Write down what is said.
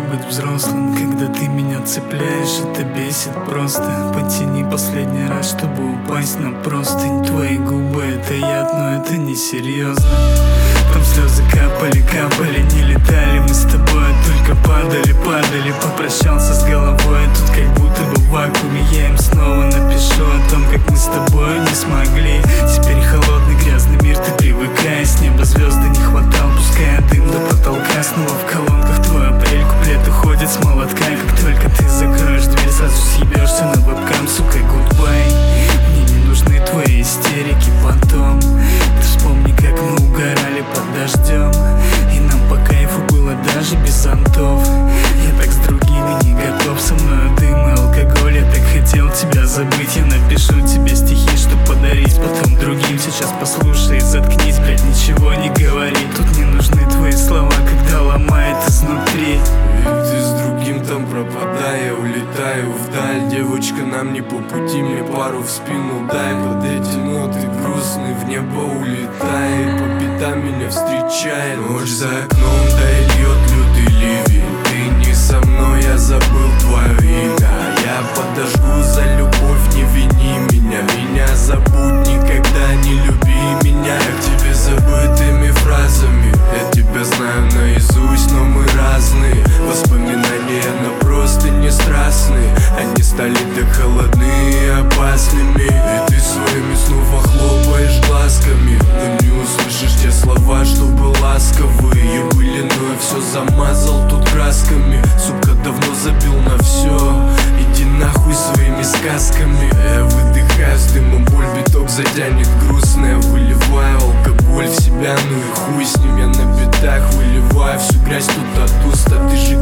быть взрослым, когда ты меня цепляешь, это бесит просто. Потяни последний раз, чтобы упасть на простынь. Твои губы — это яд, но это не серьезно. Там слезы капали, капали, не летали мы с тобой, а только падали, падали. Попрощался с головой, а тут как будто бы в вакууме. Я им снова напишу о том, как мы с тобой не смогли. Теперь холодный грязный мир, ты привыкай. С неба звезды не хватал, пускай дым до потолка. Снова в колонках твой апрель, куплет уходит с молотка. Как только ты закроешь дверь, сразу съебешься на вебкам, сука, гудбай. Мне не нужны твои истерики потом. Ты вспомни, как мы угорали под дождем, и нам по кайфу было даже без зонтов. Я так с другими не готов, со мною дым и алкоголь. Я так хотел тебя забыть, я напишу тебе стихи, чтоб подарить потом другим. Сейчас послушай и заткнись, блядь, ничего не говори. Тут не нужны твои слова, когда ломает изнутри. Ведь ты с другим там пропадай, я улетаю вдаль. Девочка, нам не по пути, мне пару в спину дай. Под эти ноты грустные в небо улетай, по пятам меня встречает ночь за окном, да и льет лютый ливень. Ты не со мной, я забыл твое имя. Я подожгу за любовь, не вини меня. Меня забудь, никогда не люби меня. Я к тебе забытыми фразами, я тебя знаю наизусть, но мы разные. Воспоминания, но просто не страстные. Они стали так холодны и опасными. И ты своими снова хлопаешь глазками, но не услышишь те слова, чтобы ласковые были. Но я все замазал тут красками. Сука, давно забил на все. Иди нахуй своими сказками. Я выдыхаю с дымом боль, биток затянет грустно. Я выливаю алкоголь в себя, ну и хуй с ним. Я на битах выливаю всю грязь тут от уст. А ты же